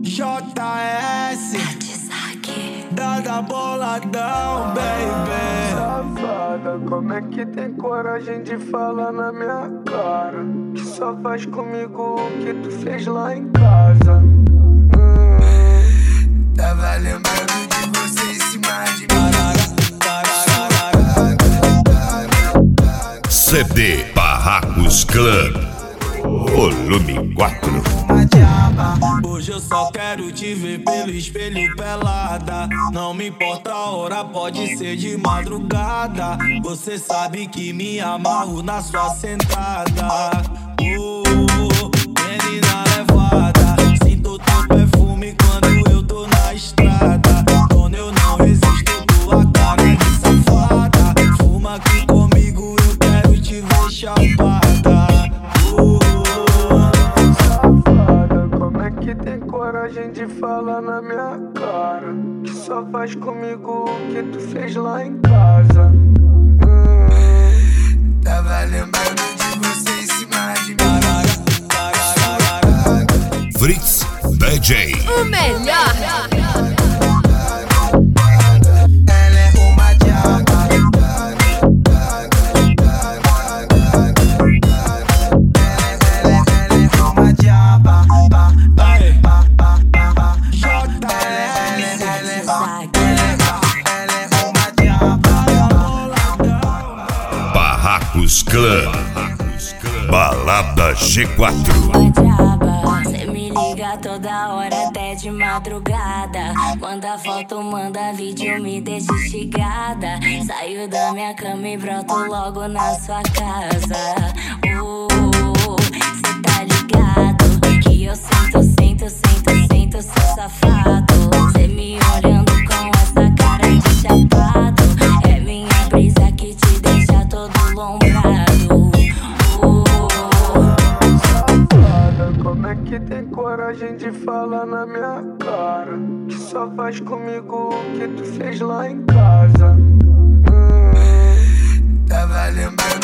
JS Dada boladão, baby. Safada, como é que tem coragem de falar na minha cara? Que só faz comigo o que tu fez lá em casa. Tava lembrando de você em cima de mim. CD Barracos Club Volume 4. Hoje eu só quero te ver pelo espelho pelada. Não me importa a hora, pode ser de madrugada. Você sabe que me amarro na sua sentada. Menina levada, sinto teu perfume quando eu tô na estrada. Quando eu não resisto, tua cara de safada. Fuma aqui comigo, eu quero te ver chapada. Que tem coragem de falar na minha cara? Que só faz comigo o que tu fez lá em casa. Tava lembrando de você em cima de mim. Fritz DJ, o melhor. Ela é uma diaba. Ela é uma diaba. Barracos Club Balada G4. Cê me liga toda hora até de madrugada. Manda foto, manda vídeo, me deixa instigada. Saio da minha cama e broto logo na sua casa. Cê tá ligado que eu sento, seu safado. Cê me olhando com essa cara de chapado. É minha brisa que te deixa todo lombrado. Como é que tem coragem de falar na minha cara? Que só faz comigo o que tu fez lá em casa. Tava lembrando